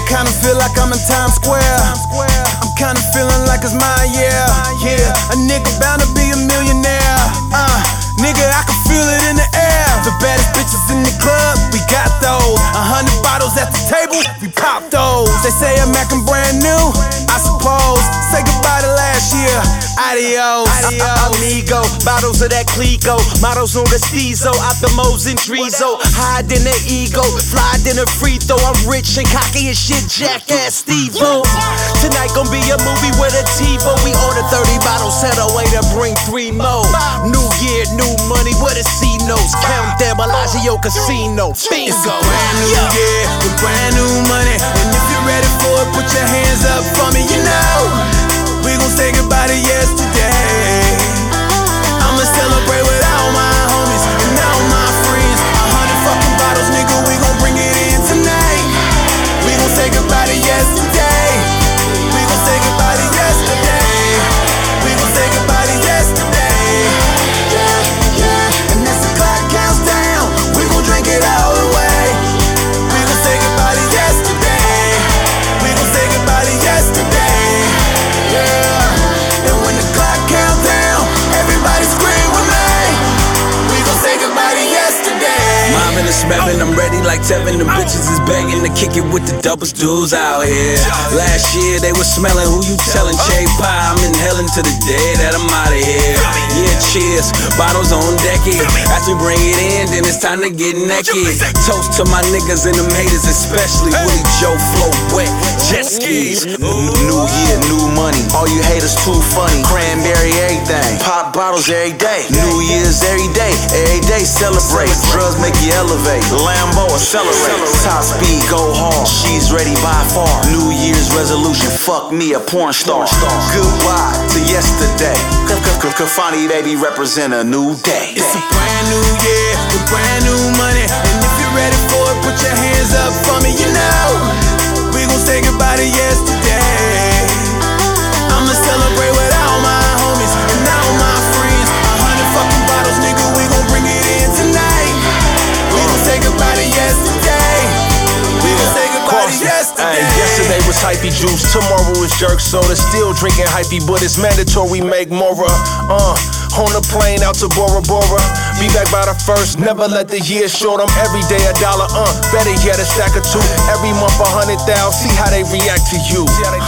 kinda feel like I'm in Times Square. I'm kinda feeling like it's my year. Yeah, a nigga bound to be a millionaire. Nigga, I can feel it in the air. The baddest bitches in the club, we got those. 100 bottles at the table, we pop those. They say I'm acting brand new, I suppose. Say goodbye to last year, adios. Amigo, bottles of that Clico, models on the Steezo, Optimos and Drizo. Hide in the ego, fly in the free throw. I'm rich and cocky as shit, jackass Steve-O. Tonight gon' be a movie with a TiVo. We ordered 30 bottles, set away to bring 3 more. New year, new money, what a C-notes. Count that Bellagio Casino, bingo. It's a brand new year with brand new money. And if you're ready for it, put your hands up for me, you know. We gon' say goodbye to yesterday. I'ma celebrate with all my homies and all my friends. 100 fucking bottles, nigga, we gon' bring it in tonight. We gon' say goodbye to yesterday. We gon' say goodbye to yesterday. We gon' say goodbye to yesterday. Yeah, yeah. And as the clock counts down, we gon' drink it all away. We gon' say goodbye to yesterday. We gon' say goodbye to yesterday. Yeah. And when the clock counts down, everybody scream with me. We gon' say goodbye to yesterday. Marvin is smelling, I'm ready like Tevin. Them bitches is begging to kick it with the doubles dudes out here. Last year they was smelling, who you telling? J Pie, I'm inhaling to the day that I'm out of here. Yeah, cheers, bottles on deck. As we bring it in, then it's time to get naked. Toast to my niggas and them haters, especially Willie Joe Flow wet jet skis. New year, new money. All you haters too funny. Cranberry everything. Pop bottles every day. New Year's every day. Every day celebrate. Drugs make you elevate. Lambo accelerate. Top speed, go hard. She's ready by far. New Year's resolution. Fuck me, a porn star. Goodbye to yesterday. Kafani baby represent a new day. It's a brand new year with brand new money. And if you're ready for it, put your hands up for me, you know. We gon' say goodbye to yesterday. I'ma celebrate with all my homies and all my friends. 100 fucking bottles, nigga, we gon' bring it in tonight. We gon' say goodbye to yesterday. We gon' say goodbye to yesterday. Yesterday was hypey juice, tomorrow is jerk soda. Still drinking hypey, but it's mandatory, make more. On the plane out to Bora Bora. Be back by the first, never let the year short. I'm every day $1, better yet a stack of 2. Every month 100,000, see how they react to you.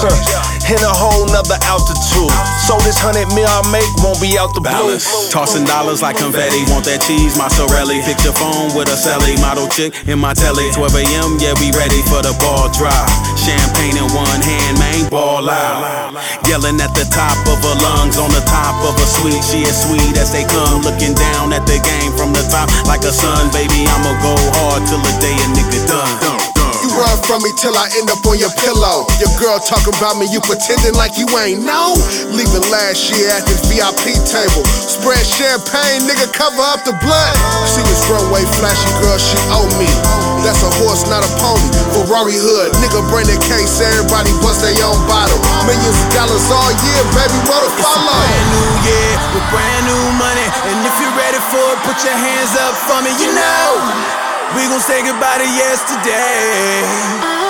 In a whole nother altitude. So this 100 mil I make won't be out the blue. Tossing dollars like confetti, want that cheese, mozzarella. Pick your phone with a celly, model chick in my telly. 12 a.m., yeah, we ready for the ball drop. Champagne in one hand, man, ball out. Yelling at the top of her lungs, on the top of her suite. She is sweet as they come, looking down at the game from the top like a sun. Baby, I'ma go hard till the day a nigga done. You run from me till I end up on your pillow. Your girl talking about me, you pretending like you ain't know. Leaving last year at this VIP table. Spread champagne, nigga, cover up the blood. She was runway flashy, girl, she owe me. That's a horse, not a pony. Ferrari hood, nigga, bring the case, everybody bust their own bottle. Millions of dollars all year, baby, what a follow. It's a brand new year with brand new money. And if you're ready for it, put your hands up for me, you know. We gon' say goodbye to yesterday.